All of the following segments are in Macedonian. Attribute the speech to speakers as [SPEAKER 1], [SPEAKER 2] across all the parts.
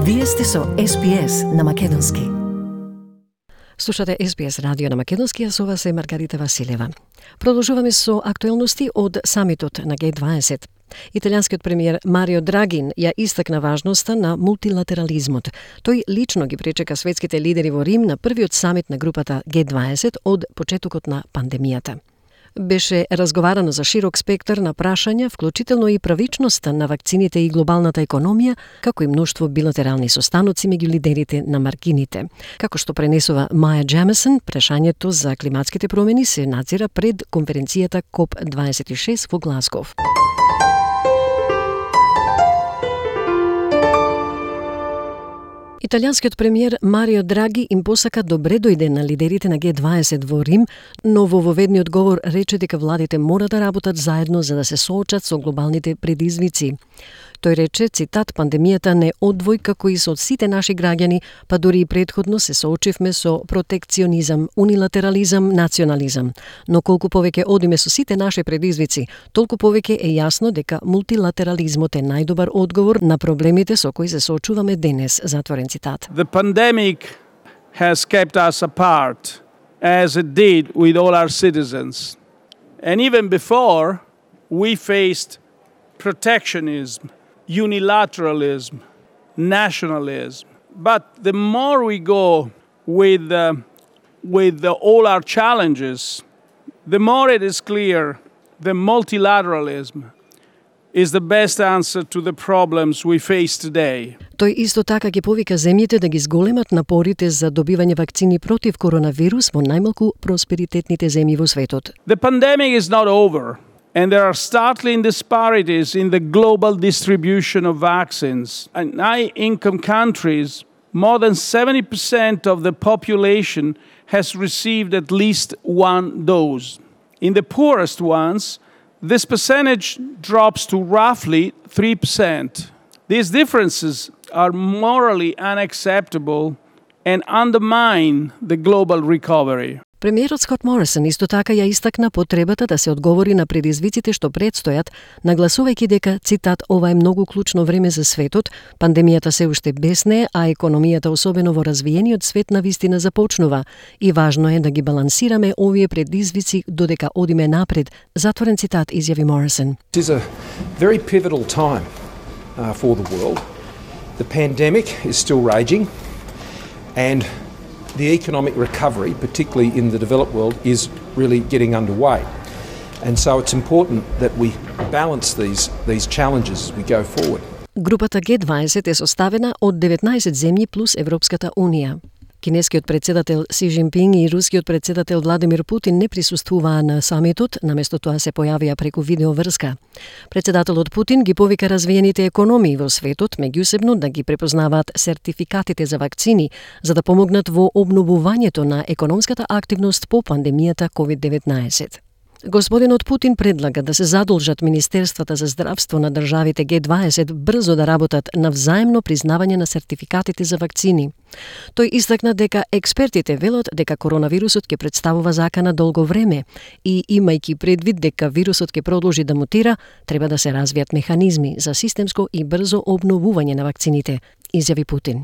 [SPEAKER 1] Вие сте со SBS на Македонски. Слушате SBS радио на Македонски, а со вас е Маргарита Василева. Продолжуваме со актуелности од самитот на Г20. Италијанскиот премиер Марио Драгин ја истакна важноста на мултилатерализмот. Тој лично ги пречека светските лидери во Рим на првиот самит на групата Г20 од почетокот на пандемијата. Беше разговарано за широк спектар на прашања, вклучително и правичноста на вакцините и глобалната економија, како и мноштво билатерални состаноци меѓу лидерите на маргините. Како што пренесува Маја Джемесон, прашањето за климатските промени се надзира пред конференцијата COP26 во Глазгов. Италијанскиот премиер Марио Драги им посака добре дојде на лидерите на Г20 во Рим, но во воведниот говор рече дека владите мора да работат заедно за да се соочат со глобалните предизвици. Тој рече, цитат, пандемијата не одвој како и со сите наши граѓани, па дури и претходно се соочивме со протекционизам, унилатерализам, национализам. Но колку повеќе одиме со сите наши предизвици, толку повеќе е јасно дека мултилатерализмот е најдобар одговор на проблемите со кои се соочуваме денес, затворен цитат.
[SPEAKER 2] The pandemic has kept us apart, as it did with all our citizens. And even before, we faced protectionism, unilateralism, nationalism. But the more we go with all our challenges, the more it is clear that multilateralism is the best answer to the problems we face today.
[SPEAKER 1] Тој исто така ги повика земјите да ги зголемат напорите за добивање вакцини против коронавирус во најмалку просперитетните земји во светот.
[SPEAKER 2] The pandemic is not over. And there are startling disparities in the global distribution of vaccines. In high-income countries, more than 70% of the population has received at least one dose. In the poorest ones, this percentage drops to roughly 3%. These differences are morally unacceptable and undermine the global recovery.
[SPEAKER 1] Премиерот Скот Морисон исто така ја истакна потребата да се одговори на предизвиците што предстојат, нагласувајќи дека, цитат, ова е многу клучно време за светот, пандемијата се уште бесне, а економијата особено во развиениот свет на вистина започнува и важно е да ги балансираме овие предизвици додека одиме напред, затворен цитат, изјави Морисон.
[SPEAKER 3] It is a very pivotal time for the world. The pandemic is still raging and the economic recovery, particularly in the developed world, is really getting underway. And so it's important that we balance these challenges as we go forward.
[SPEAKER 1] Групата Г20 е составена од 19 земји плюс Европската Унија. Кинескиот председател Си Жинпинг и рускиот председател Владимир Путин не присуствуваа на самитот, наместо тоа се појавија преку видеоврска. Председателот Путин ги повика развиените економии во светот меѓусебно да ги препознаваат сертификатите за вакцини за да помогнат во обновувањето на економската активност по пандемијата COVID-19. Господинот Путин предлага да се задолжат Министерствата за здравство на државите Г20 брзо да работат на взаемно признавање на сертификатите за вакцини. Тој истакна дека експертите велат дека коронавирусот ќе представува закана долго време и имајќи предвид дека вирусот ќе продолжи да мутира, треба да се развијат механизми за системско и брзо обновување на вакцините, изјави Путин.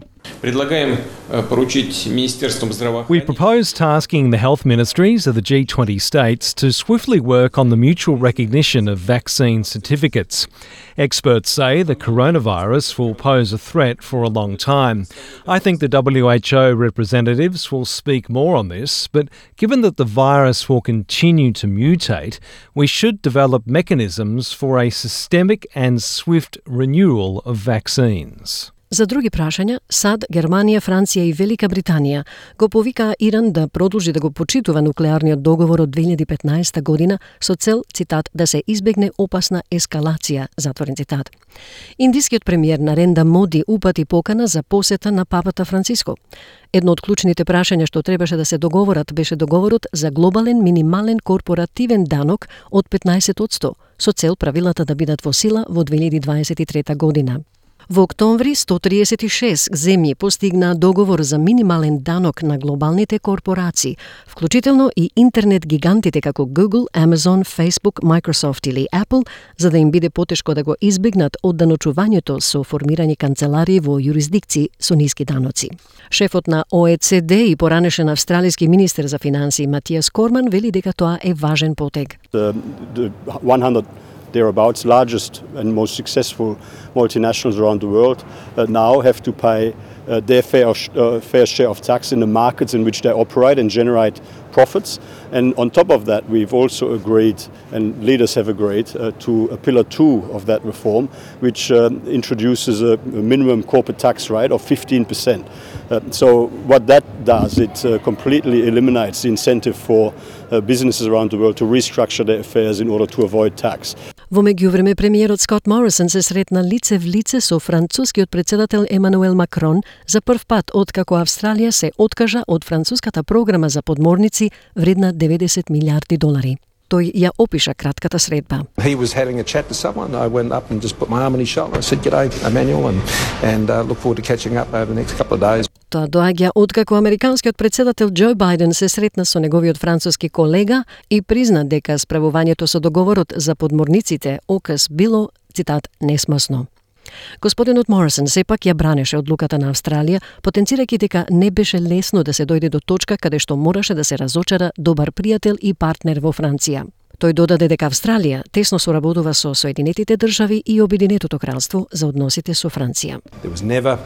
[SPEAKER 4] We propose tasking the health ministries of the G20 states to swiftly work on the mutual recognition of vaccine certificates. Experts say the coronavirus will pose a threat for a long time. I think the WHO representatives will speak more on this, but given that the virus will continue to mutate, we should develop mechanisms for a systemic and swift renewal of vaccines.
[SPEAKER 1] За други прашања, САД, Германија, Франција и Велика Британија го повикаа Иран да продолжи да го почитува нуклеарниот договор од 2015 година со цел, цитат, да се избегне опасна ескалација, затворен цитат. Индискиот премиер Наренда Моди упати покана за посета на папата Франциско. Едно од клучните прашања што требаше да се договорат беше договорот за глобален минимален корпоративен данок од 15%, со цел правилата да бидат во сила во 2023 година. Во октомври 136 земји постигна договор за минимален данок на глобалните корпорации, вклучително и интернет гигантите како Google, Amazon, Facebook, Microsoft или Apple, за да им биде потешко да го избегнат од даночувањето со формирање канцеларии во јурисдикции со ниски даноци. Шефот на ОЕЦД и поранешен австралиски министер за финансии Матиас Корман вели дека тоа е важен потег.
[SPEAKER 5] The 100 thereabouts largest and most successful multinationals around the world now have to pay their fair share of tax in the markets in which they operate and generate profits. And on top of that, we've also agreed, and leaders have agreed, to a pillar 2 of that reform, which introduces a minimum corporate tax rate of 15%. So what that does, it completely eliminates the incentive for businesses around the world to restructure their affairs in order to avoid tax.
[SPEAKER 1] Во меѓувреме, премиерот Скот Морисон се сретна лице в лице со францускиот председател Емануел Макрон за прв пат откако Австралија се откажа од француската програма за подморници вредна $90 милиарди. Тој ја опиша кратката средба.
[SPEAKER 3] He was having a chat to someone. I went up and just put my arm on his shoulder. I said, "G'day, Emmanuel," and look forward to catching up over the next couple of days.
[SPEAKER 1] Тоа доаѓа откако американскиот председател Џо Бајден се сретна со неговиот француски колега и призна дека справувањето со договорот за подморниците ОКС било, цитат, несмасно. Господинот Морисон сепак ја бранеше одлуката на Австралија, потенцирајќи дека не беше лесно да се дојде до точка каде што мораше да се разочара добар пријател и партнер во Франција. Тој додаде дека Австралија тесно соработува со Соединетите држави и Обединетото кралство за односите со Франција.
[SPEAKER 3] There was never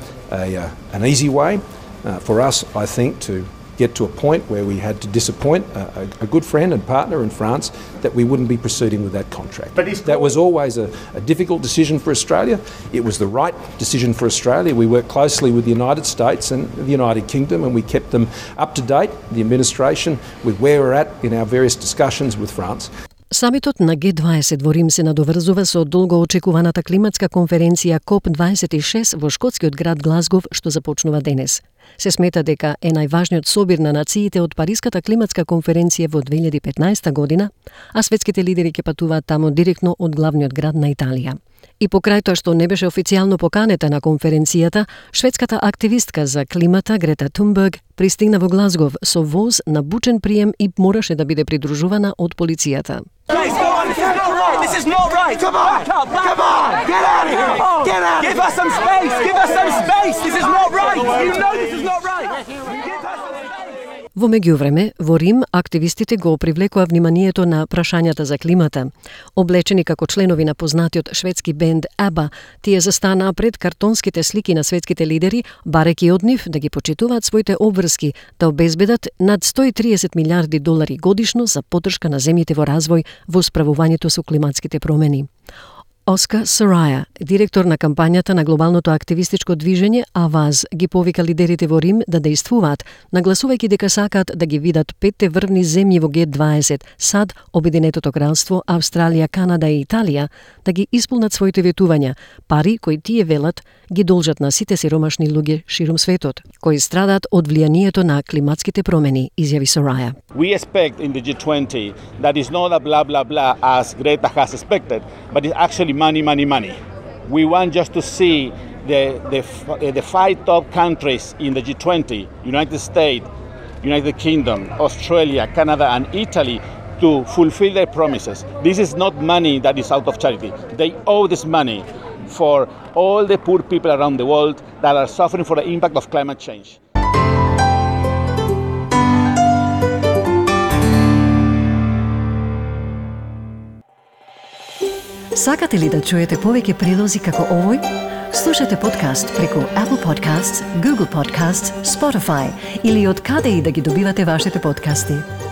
[SPEAKER 3] an easy way for us, I think, to get to a point where we had to disappoint a good friend and partner in France that we wouldn't be proceeding with that contract. That was always a difficult decision for Australia. It was the right decision for Australia. We worked closely with the United States and the United Kingdom, and we kept them up to date, the administration, with where we're at in our various discussions with France.
[SPEAKER 1] Самитот на Г20 во Рим се надоврзува со долго очекуваната климатска конференција КОП26 во шкотскиот град Глазгов, што започнува денес. Се смета дека е најважниот собир на нациите од Париската климатска конференција во 2015 година, а светските лидери ќе патуваат таму директно од главниот град на Италија. И покрај тоа што не беше официјално поканета на конференцијата, шведската активистка за климата Грета Тунберг пристигна во Глазгов со воз на бучен прием и мораше да биде придружувана од полицијата.
[SPEAKER 6] This is not right. Come on. Come on. Get out of here. Get out. Give us some space. Give us some space. This is not right. You know this is not right. Give us some space.
[SPEAKER 1] Во меѓувреме, во Рим, активистите го привлекоа вниманието на прашањата за климата. Облечени како членови на познатиот шведски бенд ABBA, тие застанаа пред картонските слики на светските лидери, бареки од нив да ги почитуваат своите обврски, да обезбедат над $130 милиарди годишно за поддршка на земјите во развој во справувањето со климатските промени. Оскар Сораја, директор на кампањата на глобалното активистичко движење АВАЗ, ги повика лидерите во Рим да действуваат, нагласувајќи дека сакаат да ги видат 5 врвни земји во Г20, САД, Обединетото кралство, Австралија, Канада и Италија, да ги исполнат своите ветувања, пари кои тие велат ги должат на сите сиромашни луѓе ширум светот, кои страдаат од влијанието на климатските промени, изјави Сораја.
[SPEAKER 2] We expect in the G20 that is not a blah blah blah as Greta has expected, but it's actually money, money, money. We want just to see the 5 top countries in the G20, United States, United Kingdom, Australia, Canada and Italy, to fulfill their promises. This is not money that is out of charity. They owe this money for all the poor people around the world that are suffering for the impact of climate change.
[SPEAKER 1] Сакате ли да чуете повеќе прилози како овој? Слушате подкаст преку Apple Podcasts, Google Podcasts, Spotify или од каде и да ги добивате вашите подкасти.